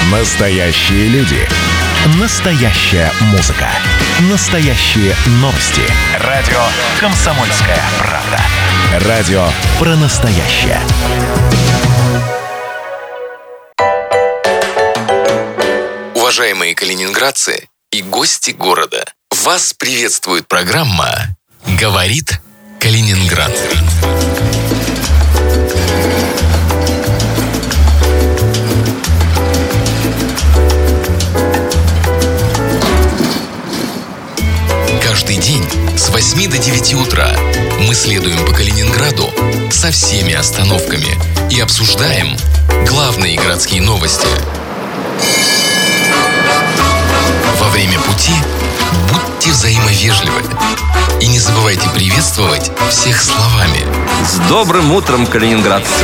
Настоящие люди. Настоящая музыка. Настоящие новости. Радио «Комсомольская правда». Радио про настоящее. Уважаемые калининградцы и гости города, вас приветствует программа «Говорит Калининград». Каждый день с 8 до 9 утра мы следуем по Калининграду со всеми остановками и обсуждаем главные городские новости. Во время пути будьте взаимовежливы и не забывайте приветствовать всех словами. С добрым утром, калининградцы!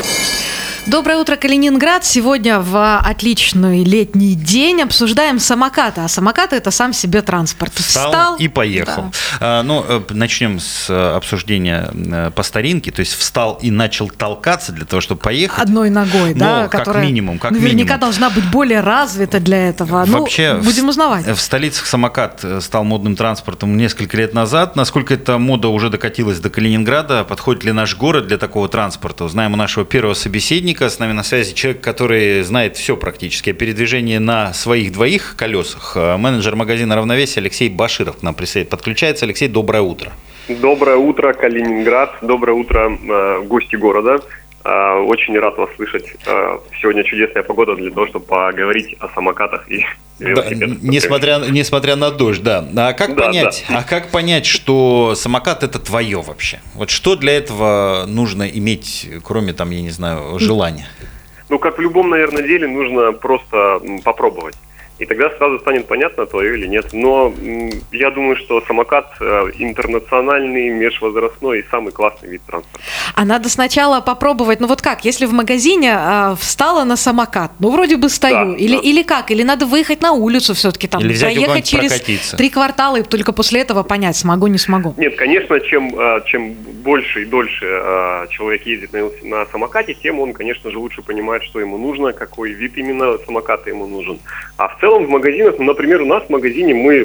Доброе утро, Калининград. Сегодня в отличный летний день обсуждаем самокаты. А самокаты – это сам себе транспорт. Встал и поехал. Да. Начнем с обсуждения по старинке. То есть встал и начал толкаться для того, чтобы поехать. Одной ногой, да, которая наверняка должна быть более развита для этого. Вообще, будем узнавать. В столицах самокат стал модным транспортом несколько лет назад. Насколько эта мода уже докатилась до Калининграда? Подходит ли наш город для такого транспорта? Узнаем у нашего первого собеседника. С нами на связи человек, который знает все практически о передвижении на своих двоих колесах. Менеджер магазина «Равновесие» Алексей Баширов к нам подключается. Алексей, доброе утро. Доброе утро, Калининград. Доброе утро, гости города. Очень рад вас слышать. Сегодня чудесная погода для того, чтобы поговорить о самокатах и велосипедах. Несмотря на дождь, да. А как понять, что самокат – это твое вообще? Вот что для этого нужно иметь, кроме, желания? Как в любом, наверное, деле, нужно просто попробовать. И тогда сразу станет понятно, твое или нет. Но я думаю, что самокат интернациональный, межвозрастной и самый классный вид транспорта. А надо сначала попробовать, если в магазине встала на самокат, вроде бы стою, или как? Или надо выехать на улицу все-таки, проехать через 3 квартала и только после этого понять, смогу, не смогу? Нет, конечно, чем больше и дольше человек ездит на самокате, тем он, конечно же, лучше понимает, что ему нужно, какой вид именно самоката ему нужен. А в целом в магазинах, например, у нас в магазине мы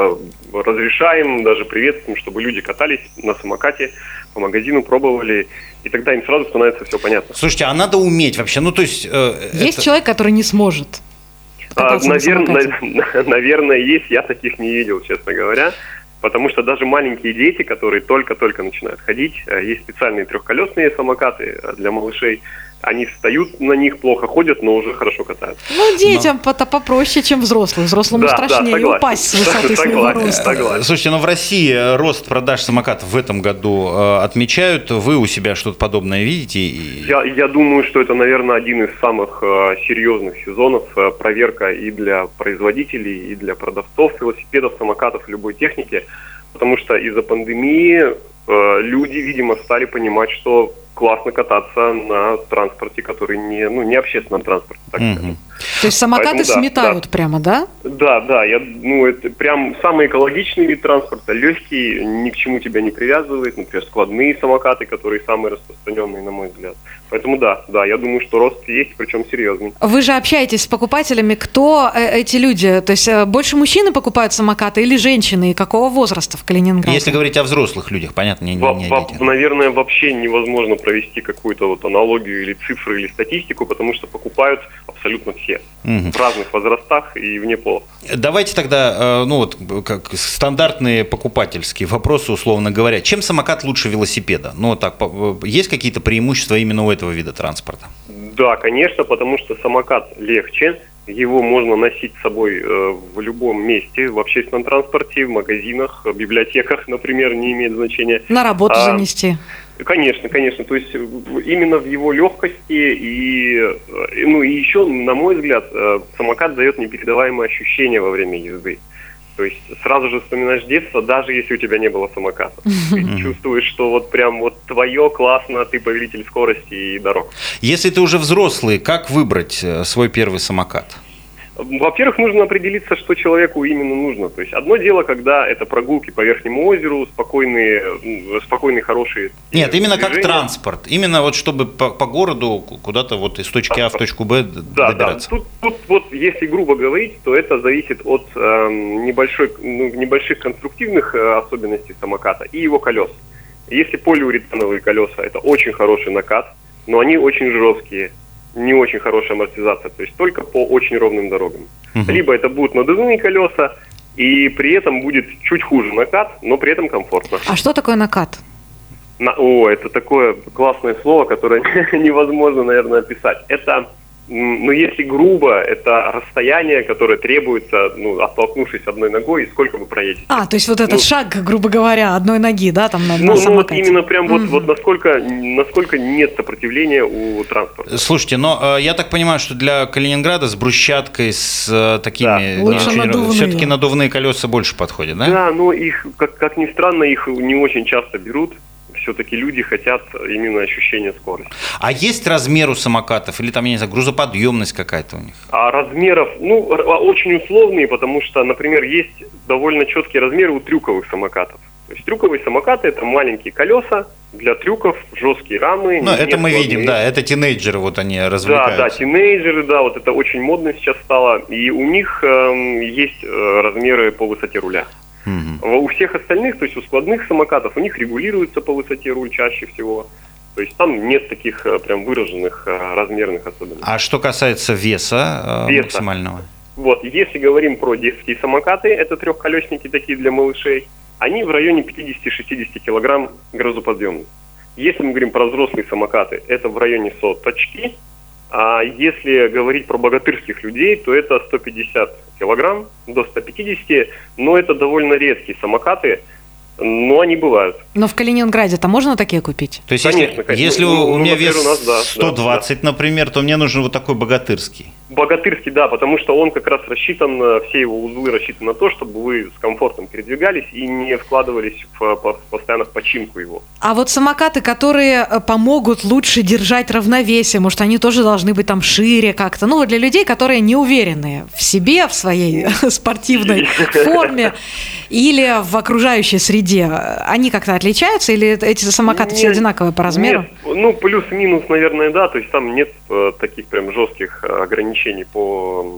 разрешаем, даже приветствуем, чтобы люди катались на самокате, по магазину пробовали, и тогда им сразу становится все понятно. Слушайте, а надо уметь вообще? Есть человек, который не сможет кататься на самокате? Наверное, есть. Я таких не видел, честно говоря. Потому что даже маленькие дети, которые только-только начинают ходить, есть специальные трехколесные самокаты для малышей. Они встают на них, плохо ходят, но уже хорошо катаются. Детям попроще, чем взрослым. Взрослому страшнее упасть с высоты своего роста. Слушайте, в России рост продаж самокатов в этом году отмечают. Вы у себя что-то подобное видите? Я думаю, что это, наверное, один из самых серьезных сезонов. Проверка и для производителей, и для продавцов велосипедов, самокатов, любой техники. Потому что из-за пандемии люди, видимо, стали понимать, что классно кататься на транспорте, который не общественном транспорте, так скажем. То есть самокаты сметают прямо, да? Да, это прям самый экологичный вид транспорта, легкий, ни к чему тебя не привязывает, например, складные самокаты, которые самые распространенные, на мой взгляд. Поэтому я думаю, что рост есть, причем серьезный. Вы же общаетесь с покупателями, кто эти люди? То есть больше мужчины покупают самокаты или женщины, и какого возраста в Калининграде? Если говорить о взрослых людях, понятно, не о детях. Наверное, вообще невозможно провести какую-то аналогию или цифры, или статистику, потому что покупают абсолютно все. В разных возрастах и вне пола. Давайте тогда, как стандартные покупательские вопросы, условно говоря. Чем самокат лучше велосипеда? Есть какие-то преимущества именно у этого вида транспорта? Да, конечно, потому что самокат легче. Его можно носить с собой в любом месте, в общественном транспорте, в магазинах, в библиотеках, например, не имеет значения. На работу занести. Конечно. То есть именно в его легкости и еще, на мой взгляд, самокат дает непередаваемые ощущения во время езды. То есть сразу же вспоминаешь детство, даже если у тебя не было самоката. Ты чувствуешь, что прям твое классно, ты повелитель скорости и дорог. Если ты уже взрослый, как выбрать свой первый самокат? Во-первых, нужно определиться, что человеку именно нужно. То есть одно дело, когда это прогулки по Верхнему озеру, спокойные, хорошие. Нет, именно движения. Как транспорт. Именно вот чтобы по городу куда-то вот из точки А в точку Б добираться. Да. Тут вот, если грубо говорить, то это зависит от небольших конструктивных особенностей самоката и его колес. Если полиуретановые колеса, это очень хороший накат, но они очень жесткие. Не очень хорошая амортизация, то есть только по очень ровным дорогам. Либо это будут надувные колеса, и при этом будет чуть хуже накат, но при этом комфортно. А что такое накат? Это такое классное слово, которое невозможно, наверное, описать. Это, если грубо, это расстояние, которое требуется, оттолкнувшись одной ногой, и сколько вы проедете. То есть вот этот шаг, грубо говоря, одной ноги, да, там на самокате. Вот именно прям вот насколько нет сопротивления у транспорта. Слушайте, но я так понимаю, что для Калининграда с брусчаткой, с такими... Все-таки надувные колеса больше подходят, да? Да, но их, как ни странно, их не очень часто берут. Все-таки люди хотят именно ощущения скорости. А есть размер у самокатов? Или там, я не знаю, грузоподъемность какая-то у них? А размеров, очень условные, потому что, например, есть довольно четкие размеры у трюковых самокатов. То есть трюковые самокаты – это маленькие колеса для трюков, жесткие рамы. Это мы видим, да, это тинейджеры, вот они развлекаются. Да, тинейджеры, да, вот это очень модно сейчас стало. И у них есть размеры по высоте руля. У всех остальных, то есть у складных самокатов, у них регулируется по высоте руль чаще всего. То есть там нет таких прям выраженных размерных особенностей. А что касается веса максимального? Вот, если говорим про детские самокаты, это трехколесники такие для малышей, они в районе 50-60 килограмм грузоподъемных. Если мы говорим про взрослые самокаты, это в районе соточки. А если говорить про богатырских людей, то это 150 килограмм до 150, но это довольно редкие самокаты, но они бывают. Но в Калининграде-то можно такие купить? То есть, конечно. Если у меня вес 120, например, то мне нужен вот такой богатырский. Богатырский, да, потому что он как раз рассчитан, все его узлы рассчитаны на то, чтобы вы с комфортом передвигались и не вкладывались постоянно в починку его. А вот самокаты, которые помогут лучше держать равновесие, может, они тоже должны быть там шире как-то, для людей, которые не уверены в себе, в своей спортивной форме или в окружающей среде, они как-то отличаются или эти самокаты все одинаковые по размеру? Нет, плюс-минус, наверное, да, то есть там нет таких прям жестких ограничений по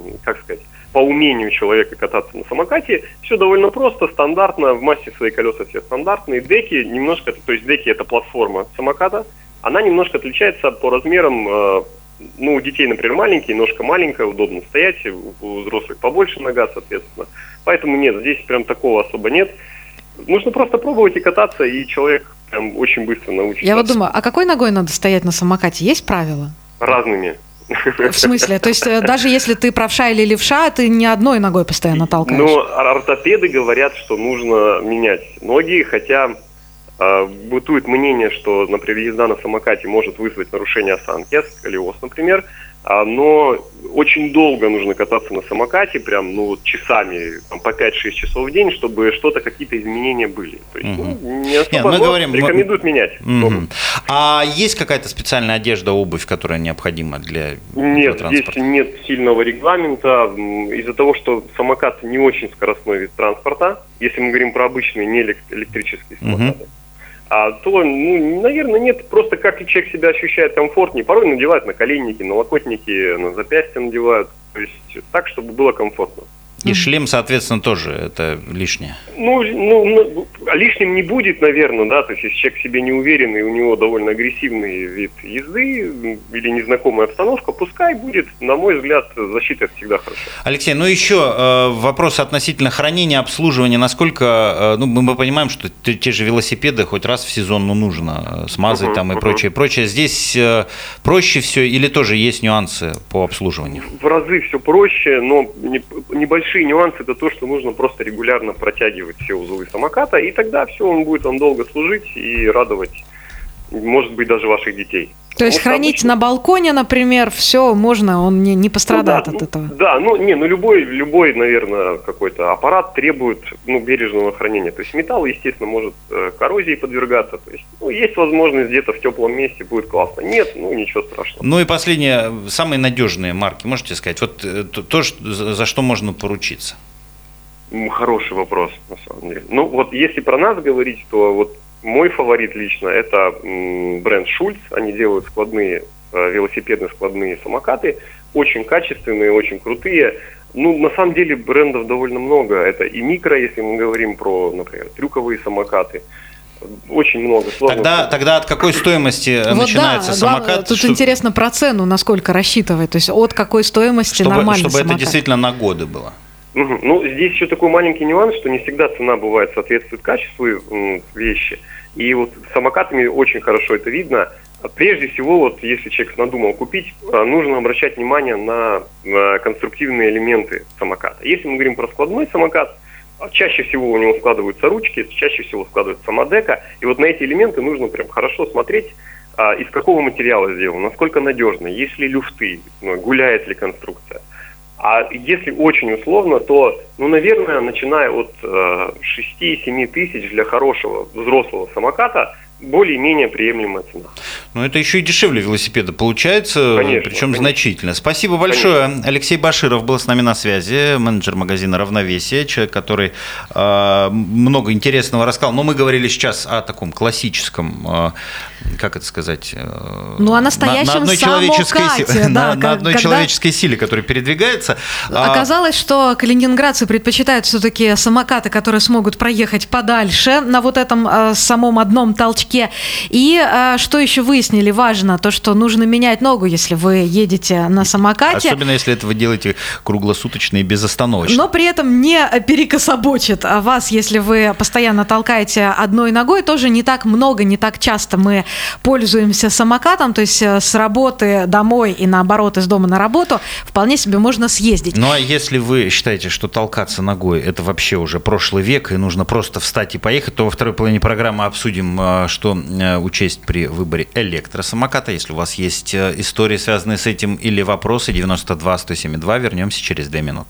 умению человека кататься на самокате. Все довольно просто, стандартно, в массе свои колеса все стандартные. Деки немножко, то есть деки это платформа самоката, она немножко отличается по размерам. У детей, например, маленькие, ножка маленькая, удобно стоять, у взрослых побольше нога, соответственно. Поэтому нет, здесь прям такого особо нет. Нужно просто пробовать и кататься, и человек прям очень быстро научится. Я вот думаю, а какой ногой надо стоять на самокате? Есть правила? Разными. В смысле? То есть даже если ты правша или левша, ты не одной ногой постоянно толкаешь? Ортопеды говорят, что нужно менять ноги, хотя бытует мнение, что, например, езда на самокате может вызвать нарушение осанки, сколиоз, например, но очень долго нужно кататься на самокате, прям, часами, по 5-6 часов в день, чтобы какие-то изменения были. То есть, не особо рекомендуют менять. А есть какая-то специальная одежда, обувь, которая необходима для транспорта? Нет, здесь нет сильного регламента. Из-за того, что самокат не очень скоростной вид транспорта, если мы говорим про обычные, не электрические самокаты, то, наверное, нет. Просто как человек себя ощущает комфортнее. Порой надевают наколенники, налокотники, на запястье надевают. То есть так, чтобы было комфортно. И шлем, соответственно, тоже это лишнее. Лишним не будет, наверное, да. То есть если человек в себе не уверен и у него довольно агрессивный вид езды или незнакомая обстановка, пускай будет, на мой взгляд, защита всегда хорошо. Алексей, еще вопрос относительно хранения, обслуживания. Насколько, мы понимаем, что те же велосипеды хоть раз в сезон нужно смазать там и прочее. Здесь проще все или тоже есть нюансы по обслуживанию? В разы все проще, но небольшие нюансы — это то, что нужно просто регулярно протягивать все узлы самоката, и тогда все, он будет вам долго служить и радовать, может быть, даже ваших детей. То есть хранить на балконе, например, все можно, он не пострадает от этого? Да, любой, наверное, какой-то аппарат требует бережного хранения. То есть металл, естественно, может коррозии подвергаться. То есть, есть возможность где-то в теплом месте, будет классно. Нет, ничего страшного. Ну и последнее, самые надежные марки, можете сказать? Вот то, за что можно поручиться? Хороший вопрос, на самом деле. Если про нас говорить, то мой фаворит лично это бренд Schultz. Они делают складные велосипедные складные самокаты, очень качественные, очень крутые. На самом деле брендов довольно много. Это и микро, если мы говорим про, например, трюковые самокаты. Очень много. Тогда от какой стоимости начинается самокат? Тут интересно про цену, насколько рассчитывать. То есть от какой стоимости нормальный самокат? Чтобы это действительно на годы было. Здесь еще такой маленький нюанс, что не всегда цена бывает соответствует качеству вещи. И с самокатами очень хорошо это видно. Прежде всего, если человек надумал купить, нужно обращать внимание на конструктивные элементы самоката. Если мы говорим про складной самокат, чаще всего у него складываются ручки, чаще всего складывается самодека. И на эти элементы нужно прям хорошо смотреть, из какого материала сделано, насколько надежно, есть ли люфты, гуляет ли конструкция. А если очень условно, то, наверное, начиная от 6-7 тысяч для хорошего взрослого самоката более-менее приемлемая цена. Но это еще и дешевле велосипеда получается, конечно, причем значительно. Спасибо большое. Конечно. Алексей Баширов был с нами на связи, менеджер магазина «Равновесие», человек, который много интересного рассказал. Но мы говорили сейчас о таком классическом, как это сказать, о настоящем на одной человеческой силе, которая передвигается. Оказалось, что калининградцы предпочитают все-таки самокаты, которые смогут проехать подальше на этом самом одном толчке. И что еще выяснили, важно, то, что нужно менять ногу, если вы едете на самокате. Особенно, если это вы делаете круглосуточно и безостановочно. Но при этом не перекособочит вас, если вы постоянно толкаете одной ногой. Тоже не так много, не так часто мы пользуемся самокатом, то есть с работы домой и наоборот из дома на работу вполне себе можно съездить. Ну а если вы считаете, что толкаться ногой это вообще уже прошлый век и нужно просто встать и поехать, то во второй половине программы обсудим, что учесть при выборе электросамоката. Если у вас есть истории, связанные с этим, или вопросы, 92-107-2, вернемся через 2 минуты.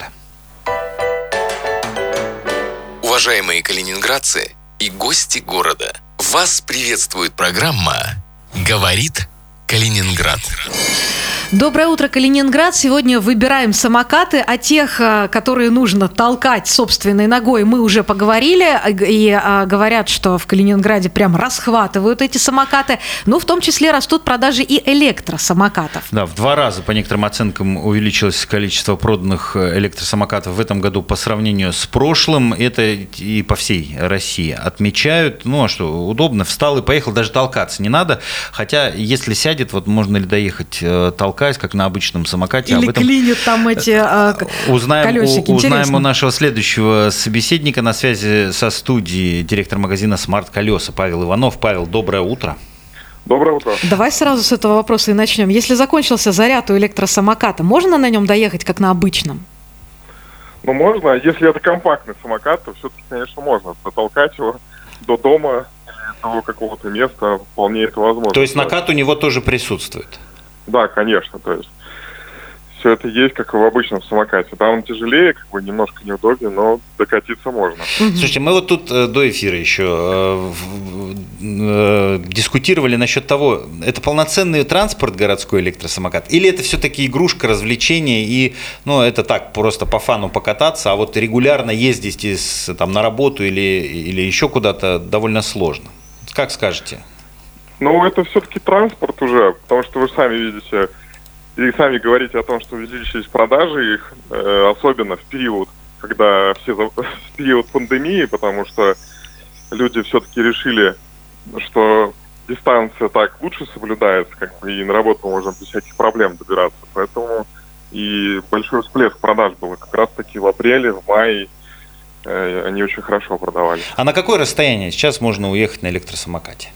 Уважаемые калининградцы и гости города, вас приветствует программа «Говорит Калининград». Доброе утро, Калининград. Сегодня выбираем самокаты. О тех, которые нужно толкать собственной ногой, мы уже поговорили. И говорят, что в Калининграде прям расхватывают эти самокаты. Но в том числе растут продажи и электросамокатов. Да, в 2 раза, по некоторым оценкам, увеличилось количество проданных электросамокатов в этом году по сравнению с прошлым. Это и по всей России отмечают. А что, удобно, встал и поехал, даже толкаться не надо. Хотя, если сядет, можно ли доехать толкать, как на обычном самокате. Или клинит там эти колесики. Узнаем у нашего следующего собеседника. На связи со студией директор магазина «Смарт Колеса» Павел Иванов. Павел, доброе утро. Доброе утро. Давай сразу с этого вопроса и начнем. Если закончился заряд у электросамоката, можно на нем доехать, как на обычном? Можно. Если это компактный самокат, то все-таки, конечно, можно дотолкать его до дома, до какого-то места. Вполне это возможно. То есть накат у него тоже присутствует? Да, конечно, то есть все это есть, как и в обычном самокате. Там он тяжелее, немножко неудобнее, но докатиться можно. Слушайте, мы тут до эфира еще дискутировали насчет того, это полноценный транспорт городской электросамокат, или это все-таки игрушка, развлечение, и это так, просто по фану покататься, а регулярно ездить на работу или еще куда-то довольно сложно. Как скажете? Это все-таки транспорт уже, потому что вы сами видите и сами говорите о том, что увеличились продажи их, особенно в период, в период пандемии, потому что люди все-таки решили, что дистанция так лучше соблюдается, и на работу мы можем без всяких проблем добираться. Поэтому и большой всплеск продаж был как раз-таки в апреле, в мае, они очень хорошо продавались. А на какое расстояние сейчас можно уехать на электросамокате?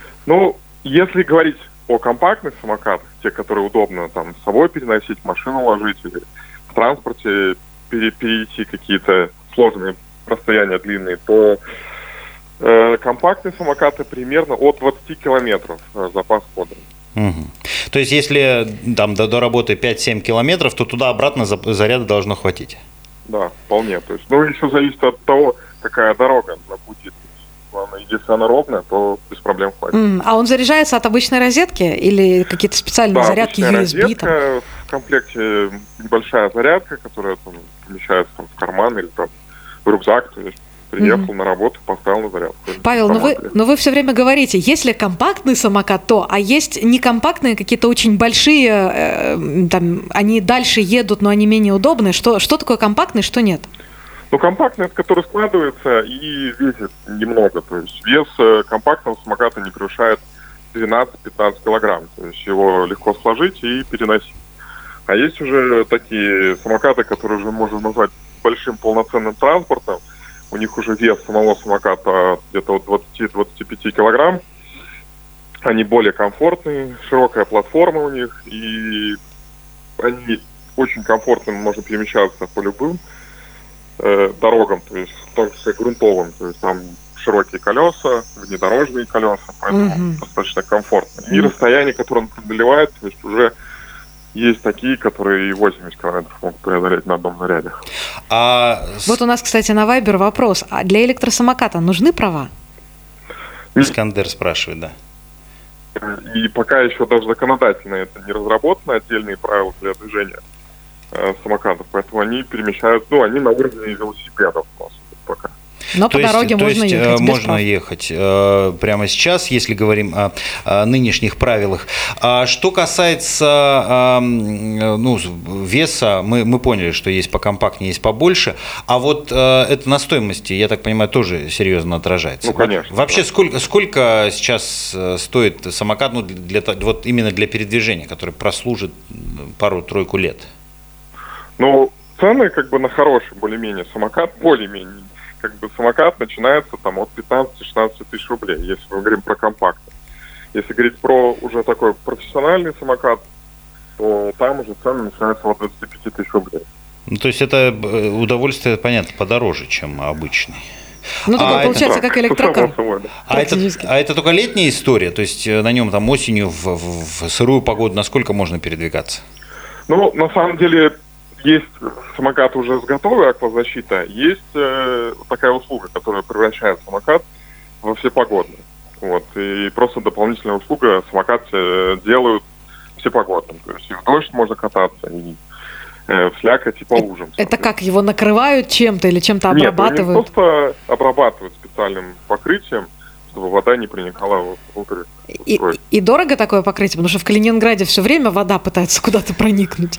Если говорить о компактных самокатах, те, которые удобно с собой переносить, машину ложить или в транспорте перейти какие-то сложные расстояния длинные, то компактные самокаты примерно от 20 километров запас хода. Угу. То есть, если там до работы 5-7 километров, то туда-обратно заряда должно хватить? Да, вполне. То есть, еще зависит от того, какая дорога на пути. Главное, если она ровная, то без проблем хватит. А он заряжается от обычной розетки или какие-то специальные зарядки USB? Розетка, в комплекте небольшая зарядка, которая помещается в карман или в рюкзак, то есть приехал на работу, поставил на зарядку. Павел, но вы все время говорите, если компактный самокат, то, а есть некомпактные, какие-то очень большие, там, они дальше едут, но они менее удобные. Что такое компактный, что нет? Компактный, это который складывается и весит немного. То есть вес компактного самоката не превышает 12-15 килограмм. То есть его легко сложить и переносить. А есть уже такие самокаты, которые уже можно назвать большим полноценным транспортом. У них уже вес самого самоката где-то от 20-25 килограмм. Они более комфортные, широкая платформа у них. И они очень комфортно можно перемещаться по любым дорогам, то есть в том числе грунтовым, то есть там широкие колеса, внедорожные колеса, поэтому достаточно комфортно. И расстояние, которое он преодолевает, то есть уже есть такие, которые и 80 километров могут преодолеть на одном заряде. Вот у нас, кстати, на Viber вопрос. А для электросамоката нужны права? Искандер спрашивает, да. И пока еще даже законодательно это не разработано, отдельные правила для движения самокатов, поэтому они перемещают, они на уровне велосипедов у нас пока. Но по дороге можно ехать. Можно ехать прямо сейчас, если говорим о нынешних правилах. Что касается веса, мы поняли, что есть покомпактнее, есть побольше. А вот это на стоимости, я так понимаю, тоже серьезно отражается. Конечно. Вообще, сколько сейчас стоит самокат, именно для передвижения, который прослужит пару-тройку лет? Цены на хороший более-менее самокат, более-менее. Самокат начинается от 15-16 тысяч рублей, если мы говорим про компактный. Если говорить про уже такой профессиональный самокат, то там уже цены начинаются от 25 тысяч рублей. То есть это удовольствие, понятно, подороже, чем обычный. Такой получается, как электрокар. А это только летняя история? То есть на нем осенью в сырую погоду насколько можно передвигаться? На самом деле есть самокат уже с готовой аквазащитой, есть такая услуга, которая превращает самокат во всепогодный. И просто дополнительная услуга, самокат делают всепогодным. То есть и в дождь можно кататься, и в слякоть, и по лужам. Это как, его накрывают чем-то или чем-то обрабатывают? Нет, просто обрабатывают специальным покрытием, чтобы вода не проникала внутрь. И дорого такое покрытие? Потому что в Калининграде все время вода пытается куда-то проникнуть.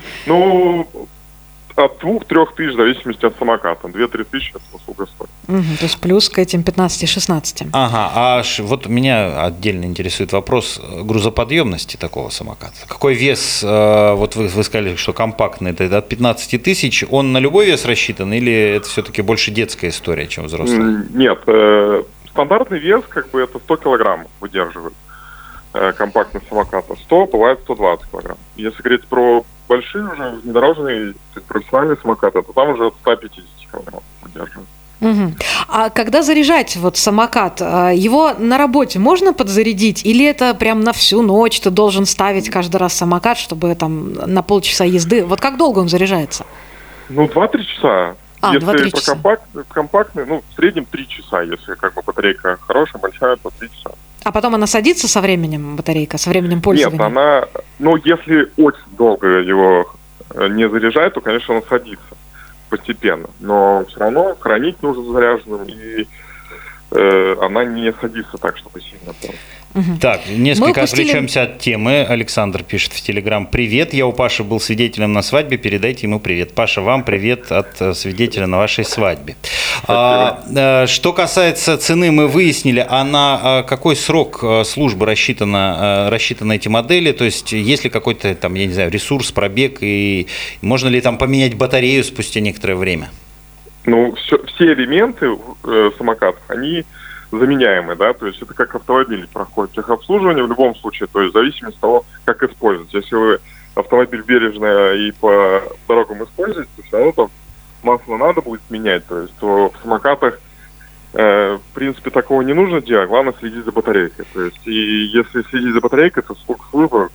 От 2-3 тысяч, в зависимости от самоката. 2-3 тысячи это услуга стоит. То есть плюс к этим 15-16. Ага, вот меня отдельно интересует вопрос грузоподъемности такого самоката. Какой вес, вот вы сказали, что компактный, это от 15 тысяч, он на любой вес рассчитан или это все-таки больше детская история, чем взрослая? Нет, стандартный вес это 100 килограмм выдерживает компактный самоката. 100, бывает 120 килограмм. Если говорить про большие уже внедорожные профессиональные самокаты, то там уже от 150 килограмм выдерживают. А когда заряжать самокат, его на работе можно подзарядить? Или это прям на всю ночь ты должен ставить каждый раз самокат, чтобы на полчаса езды? Вот как долго он заряжается? 2-3 часа. Если 2-3 часа. компактный, в среднем 3 часа. Если батарейка хорошая, большая, то 3 часа. А потом она садится со временем, батарейка, со временем пользования? Нет, она, если очень долго его не заряжать, то, конечно, она садится постепенно. Но все равно хранить нужно заряженным, и она не садится так, чтобы сильно было. Так, несколько отвлечемся от темы. Александр пишет в Телеграм: «Привет, я у Паши был свидетелем на свадьбе, передайте ему привет». Паша, вам привет от свидетеля на вашей свадьбе. Что касается цены, мы выяснили, а на какой срок службы рассчитаны эти модели? То есть есть ли какой-то ресурс, пробег, и можно ли поменять батарею спустя некоторое время? Все элементы самокатов, они заменяемые, да, то есть это как автомобиль проходит техобслуживание в любом случае, то есть в зависимости от того, как использовать. Если вы автомобиль бережно и по дорогам используете, то все равно масло надо будет менять, то есть в самокатах в принципе, такого не нужно делать. Главное следить за батарейкой. То есть, и если следить за батарейкой, то сколько службы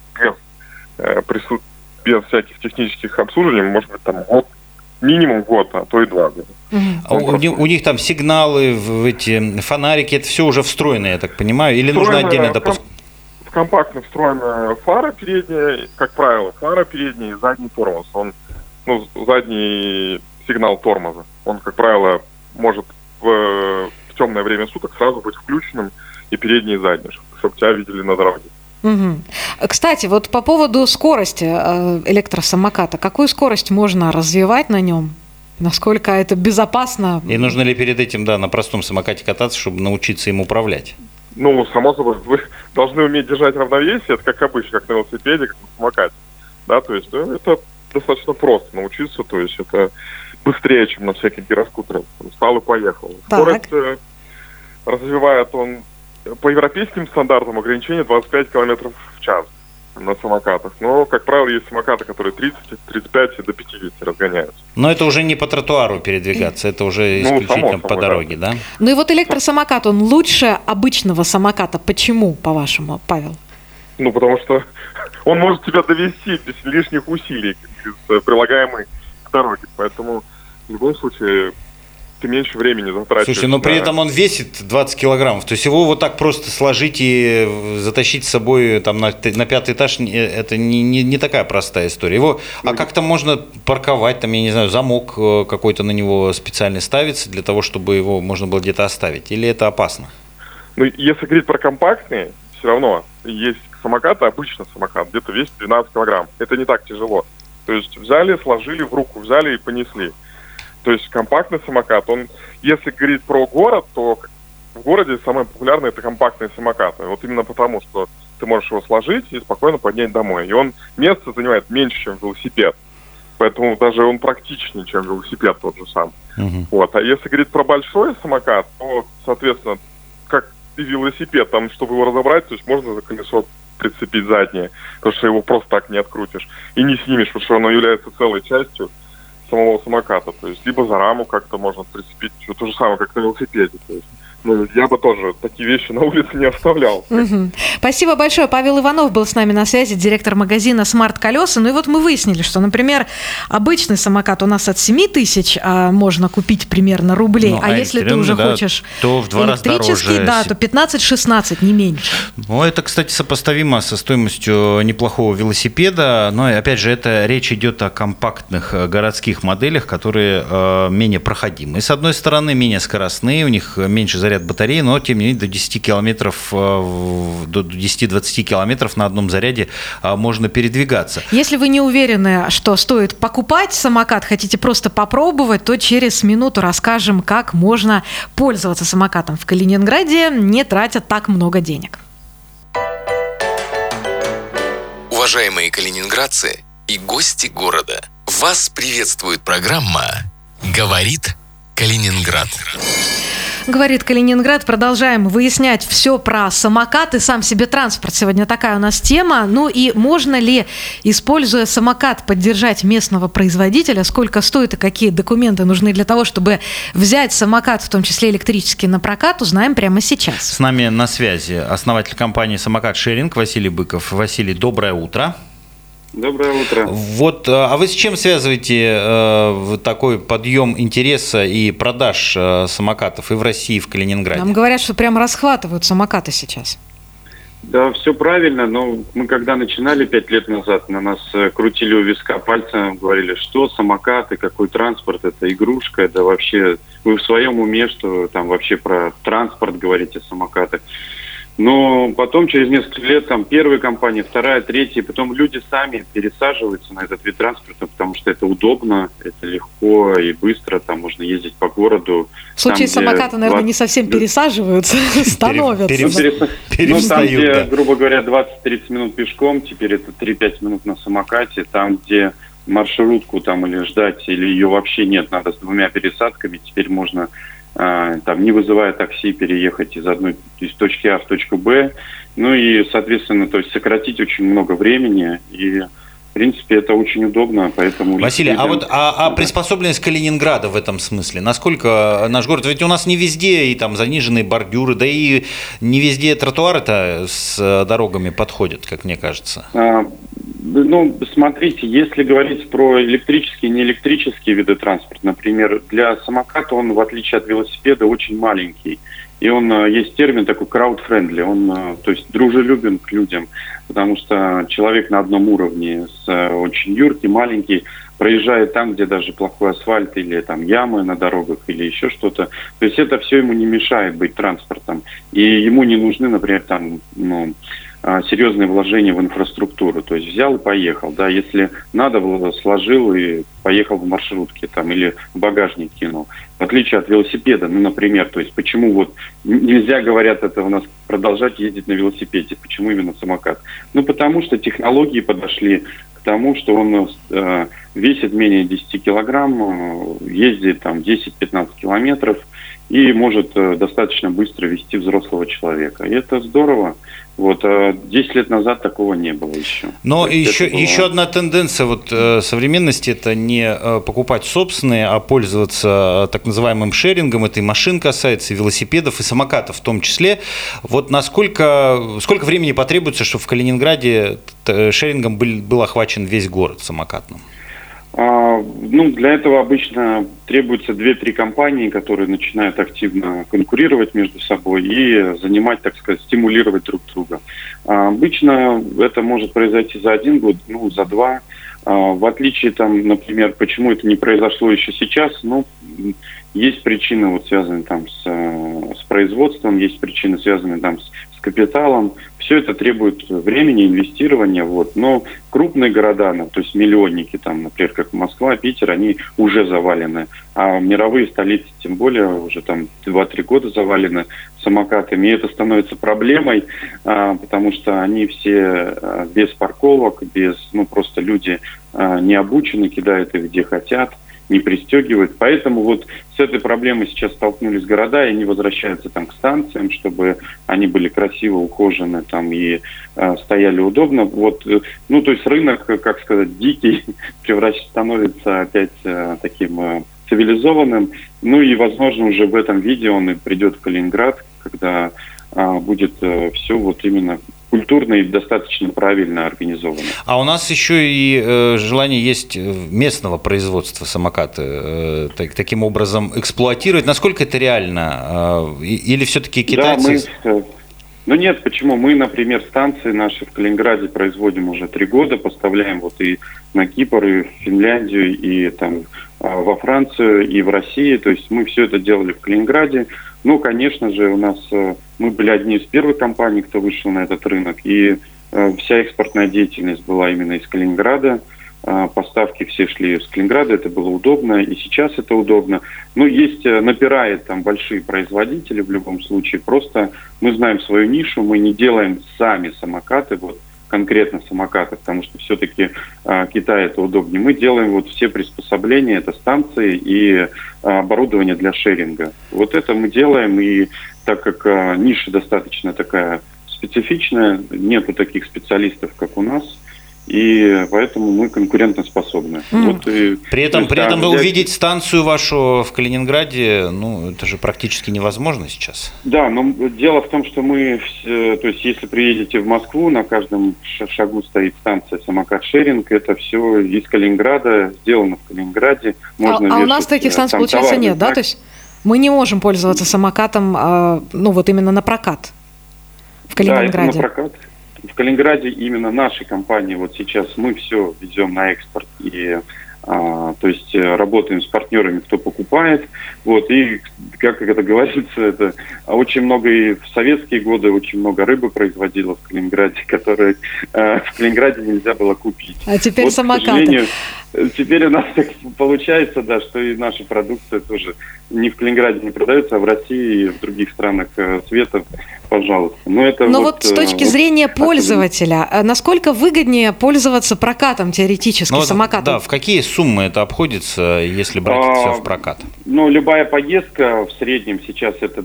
без всяких технических обслуживаний, может быть, там год, минимум год, а то и 2 года. А у них там сигналы, эти фонарики, это все уже встроенное, я так понимаю, или нужно отдельно допуск? Компактно встроена фара передняя, как правило, фара передняя и задний тормоз. Задний сигнал тормоза. Он, как правило, может в темное время суток сразу быть включенным и передний, и задний, чтобы тебя видели на дороге. Угу. Кстати, вот по поводу скорости электросамоката, какую скорость можно развивать на нем? Насколько это безопасно? И нужно ли перед этим, на простом самокате кататься, чтобы научиться им управлять? Само собой, вы должны уметь держать равновесие, это как обычно, как на велосипеде, как на самокате. Да, то есть это достаточно просто научиться, то есть это быстрее, чем на всяких гироскутерах. Встал и поехал. Скорость развивает он по европейским стандартам ограничение 25 км в час на самокатах. Но, как правило, есть самокаты, которые 30, 35 и до 50 разгоняются. Но это уже не по тротуару передвигаться, это уже исключительно по дороге, да? Ну и вот электросамокат, он лучше обычного самоката. Почему, по-вашему, Павел? Потому что он может тебя довести без лишних усилий, без прилагаемой к дороге. Поэтому в любом случае ты меньше времени затрачиваешь. Слушайте, но при этом он весит 20 килограммов. То есть его вот так просто сложить и затащить с собой там, на 5-й этаж, это не такая простая история. Его, как-то можно парковать, там, я не знаю, замок какой-то на него специально ставится для того, чтобы его можно было где-то оставить? Или это опасно? Если говорить про компактные, все равно есть самокаты, обычно самокат, где-то весит 12 килограмм. Это не так тяжело. То есть взяли, сложили в руку, взяли и понесли. То есть компактный самокат, если говорить про город, то в городе самое популярное это компактные самокаты. Вот именно потому, что ты можешь его сложить и спокойно поднять домой. И он место занимает меньше, чем велосипед. Поэтому даже он практичнее, чем велосипед тот же самый. Вот. А если говорить про большой самокат, то, соответственно, как и велосипед, там, чтобы его разобрать, то есть можно за колесо прицепить заднее, потому что его просто так не открутишь. И не снимешь, потому что оно является целой частью самого самоката. То есть либо за раму как-то можно прицепить, то же самое, как на велосипеде. То есть, я бы тоже такие вещи на улице не оставлял. Спасибо большое. Павел Иванов был с нами на связи, директор магазина «Смарт Колеса». Ну и вот мы выяснили, что, например, обычный самокат у нас от 7 тысяч можно купить примерно рублей. А если ты уже хочешь то в 2 раза дороже. Да, то 15-16, не меньше. Это, кстати, сопоставимо со стоимостью неплохого велосипеда. Но, опять же, речь идет о компактных городских моделях, которые менее проходимые. С одной стороны, менее скоростные, у них меньше заряд батареи, но, тем не менее, до 10 километров, до 10-20 километров на одном заряде можно передвигаться. Если вы не уверены, что стоит покупать самокат, хотите просто попробовать, то через минуту расскажем, как можно пользоваться самокатом в Калининграде, не тратя так много денег. Уважаемые калининградцы и гости города, вас приветствует программа «Говорит Калининград». Говорит Калининград. Продолжаем выяснять все про самокат и сам себе транспорт. Сегодня такая у нас тема. Ну и можно ли, используя самокат, поддержать местного производителя? Сколько стоит и какие документы нужны для того, чтобы взять самокат, в том числе электрический, на прокат, узнаем прямо сейчас. С нами на связи основатель компании «Самокат Шеринг» Василий Быков. Василий, доброе утро. Доброе утро. А вы с чем связываете такой подъем интереса и продаж самокатов и в России, и в Калининграде? Нам говорят, что прям расхватывают самокаты сейчас. Да, все правильно, но мы когда начинали 5 лет назад, на нас крутили у виска пальцем, говорили, что самокаты, какой транспорт, это игрушка, это вообще вы в своем уме, что там вообще про транспорт говорите, самокаты. Но потом, через несколько лет, там первая компания, вторая, третья, потом люди сами пересаживаются на этот вид транспорта, потому что это удобно, это легко и быстро, там можно ездить по городу. В случае самоката, наверное, не совсем пересаживаются, становятся. Ну, там, где, грубо говоря, 20-30 минут пешком, теперь это 3-5 минут на самокате, там, где маршрутку там или ждать, или ее вообще нет, надо с 2 пересадками, теперь можно там, не вызывая такси, переехать из точки А в точку Б. Ну и, соответственно, то есть сократить очень много времени. И принципе, это очень удобно, поэтому... Василий, а приспособленность Калининграда в этом смысле? Насколько наш город... Ведь у нас не везде и там заниженные бордюры, да и не везде тротуары-то с дорогами подходят, как мне кажется. Смотрите, если говорить про электрические и неэлектрические виды транспорта, например, для самоката он, в отличие от велосипеда, очень маленький. И есть термин такой crowd-friendly, он, то есть, дружелюбен к людям, потому что человек на одном уровне, очень юркий, маленький, проезжает там, где даже плохой асфальт или там ямы на дорогах или еще что-то. То есть это все ему не мешает быть транспортом. И ему не нужны, например, там, серьезные вложения в инфраструктуру. То есть взял и поехал. Да, если надо было, сложил и поехал в маршрутке там, или в багажник кинул. В отличие от велосипеда, например, то есть почему нельзя, говорят, это у нас продолжать ездить на велосипеде, почему именно самокат? Потому что технологии подошли к тому, что он весит менее 10 килограмм, ездит там 10-15 километров и может достаточно быстро вести взрослого человека. И это здорово. 10 лет назад такого не было еще. Но еще одна тенденция современности – это не покупать собственные, а пользоваться так называемым шерингом. Это и машин касается, и велосипедов, и самокатов в том числе. Сколько времени потребуется, чтобы в Калининграде шерингом был охвачен весь город самокатным? Для этого обычно требуются 2-3 компании, которые начинают активно конкурировать между собой и занимать, так сказать, стимулировать друг друга. Обычно это может произойти за 1 год, за 2. В отличие, например, почему это не произошло еще сейчас, есть причины, связанные с производством, есть причины, связанные с капиталом. Все это требует времени, инвестирования. Но крупные города, то есть миллионники, например, как Москва, Питер, они уже завалены. А мировые столицы, тем более, уже 2-3 года завалены самокатами. И это становится проблемой, потому что они все без парковок, просто люди не обучены, кидают их где хотят, не пристегивают. Поэтому с этой проблемой сейчас столкнулись города, и они возвращаются к станциям, чтобы они были красиво ухожены и стояли удобно. То есть рынок, как сказать, дикий, становится опять таким цивилизованным. И, возможно, уже в этом виде он и придет в Калининград, когда будет все именно культурно и достаточно правильно организовано. А у нас еще и желание есть местного производства самоката таким образом эксплуатировать. Насколько это реально? Или все-таки китайцы... Нет, почему? Мы, например, станции наши в Калининграде производим уже 3 года, поставляем и на Кипр, и в Финляндию, и во Францию, и в России. То есть мы все это делали в Калининграде. Конечно же, у нас мы были одни из первых компаний, кто вышел на этот рынок, и вся экспортная деятельность была именно из Калининграда. Поставки все шли из Калининграда, это было удобно, и сейчас это удобно. Напирают большие производители в любом случае. Просто мы знаем свою нишу, мы не делаем сами самокаты, конкретно самокаты, потому что все-таки Китай это удобнее. Мы делаем все приспособления, это станции и оборудование для шеринга. Это мы делаем, и так как ниша достаточно такая специфичная, нету таких специалистов, как у нас, и поэтому мы конкурентоспособны. При этом увидеть станцию вашу в Калининграде, это же практически невозможно сейчас. Да, но дело в том, что мы, то есть если приедете в Москву, на каждом шагу стоит станция самокат-шеринг, это все из Калининграда, сделано в Калининграде. Можно у нас таких станций, получается, нет, да? То есть мы не можем пользоваться самокатом, именно на прокат в Калининграде? Да, это на прокат. В Калининграде именно нашей компании сейчас мы все везем на экспорт и то есть работаем с партнерами, кто покупает. И как это говорится, это очень много и в советские годы очень много рыбы производило в Калининграде, которые в Калининграде нельзя было купить. А теперь самокаты. Теперь у нас так получается, что и наша продукция тоже не в Калининграде не продается, а в России и в других странах света пожалуйста. Но вот с точки зрения пользователя, насколько выгоднее пользоваться прокатом теоретически самокатом? Да, в какие суммы это обходится, если брать все в прокат? Любая поездка в среднем сейчас это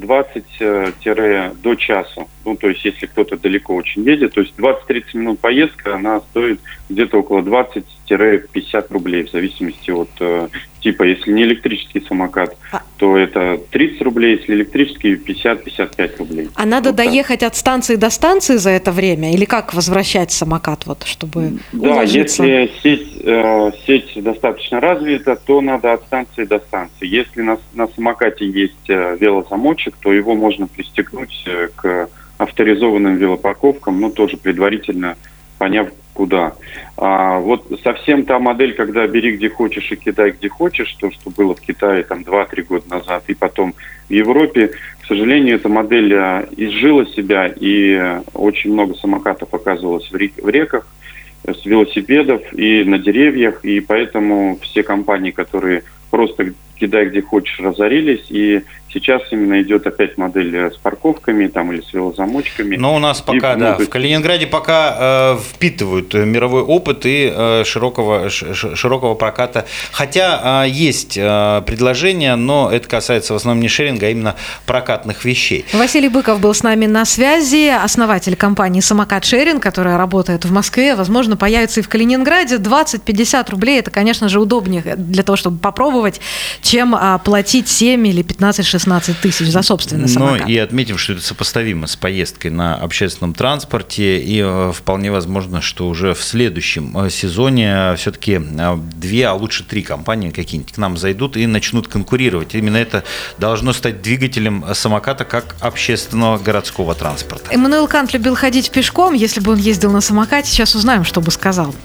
20 до часу. То есть, если кто-то далеко очень едет, то есть 20-30 минут поездка, она стоит где-то около 20-50 рублей, в зависимости от типа. Если не электрический самокат, то это 30 рублей, если электрический, 50-55 рублей. А надо доехать от станции до станции за это время? Или как возвращать самокат, чтобы уложиться? Если сеть достаточно развита, то надо от станции до станции. Если на самокате есть велозамочек, то его можно пристегнуть к авторизованным велопарковкам, тоже предварительно поняв, куда. Вот совсем та модель, когда бери где хочешь и кидай где хочешь, то, что было в Китае 2-3 года назад, и потом в Европе, к сожалению, эта модель изжила себя, и очень много самокатов оказывалось в реках, с велосипедов и на деревьях, и поэтому все компании, которые просто кидай где хочешь, разорились, и сейчас именно идет опять модель с парковками или с велозамочками. Но у нас пока, в Калининграде пока впитывают мировой опыт и широкого проката. Хотя есть предложения, но это касается в основном не шеринга, а именно прокатных вещей. Василий Быков был с нами на связи, основатель компании «Самокат Шеринг», которая работает в Москве, возможно, появится и в Калининграде. 20-50 рублей – это, конечно же, удобнее для того, чтобы попробовать, чем платить 7 или 15-16 тысяч за собственный самокат. Но и отметим, что это сопоставимо с поездкой на общественном транспорте, и вполне возможно, что уже в следующем сезоне все-таки 2, а лучше 3 компании какие-нибудь к нам зайдут и начнут конкурировать. Именно это должно стать двигателем самоката как общественного городского транспорта. Эммануил Кант любил ходить пешком. Если бы он ездил на самокате, сейчас узнаем, что бы сказал.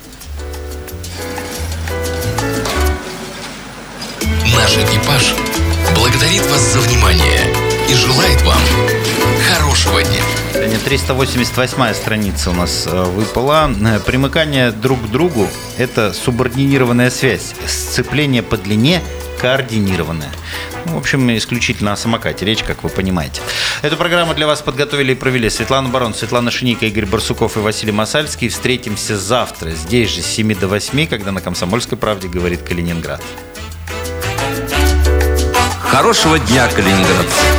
Наш экипаж благодарит вас за внимание и желает вам хорошего дня. 388-я страница у нас выпала. Примыкание друг к другу – это субординированная связь. Сцепление по длине – координированное. В общем, исключительно о самокате речь, как вы понимаете. Эту программу для вас подготовили и провели Светлана Барон, Светлана Шинейко, Игорь Барсуков и Василий Масальский. Встретимся завтра здесь же с 7 до 8, когда на «Комсомольской правде» говорит Калининград. Хорошего дня, калининградцы!